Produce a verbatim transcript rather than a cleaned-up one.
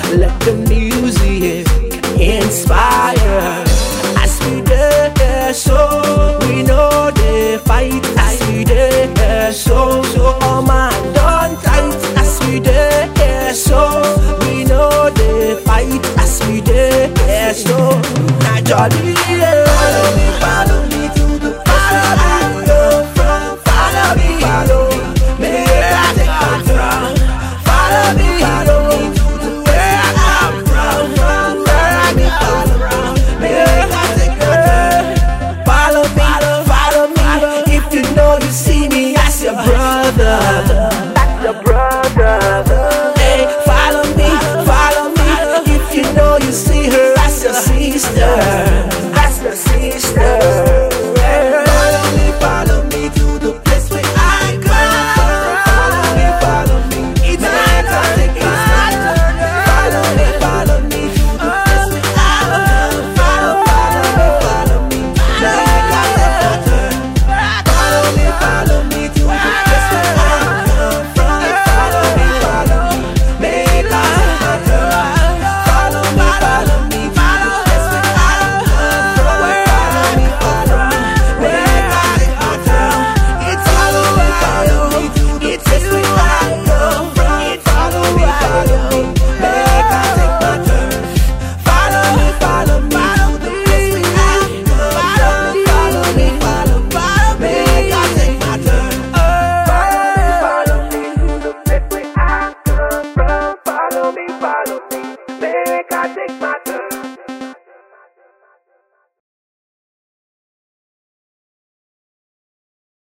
Let the music inspire. As we there, so we know they fight. As we there, so so all man done tight. As we there, so we know they fight. As we there, so now jolly. Follow me, follow me to the follow me, go from follow me, follow me. Make I take my throne. Follow me, follow me to the where I come from, from where I come from. Make I take my turn. Follow me, follow me. If you know you see me as your brother, as your brother. Hey, follow me, follow me. If you know you see her as your sister, as your sister. Follow me, follow me to the place where I come. Follow me, follow me. It's my turn, take my turn. Follow me, follow me to the place where I come. Follow, follow me, follow me. Make I take my turn. Follow me, follow me to the place where I come from. Follow me, follow me. Make I take my turn. Follow me, follow me to the place where I come from. Follow me, follow me. Make I take my turn. It's follow me, follow me to the place where I come from. Follow me, follow me. Make I take my turn. Follow me, follow me to the place where I come from. Follow me, follow me. Make I take my turn. Follow me, follow me to the place where I come from. Follow me, follow me. Make I take my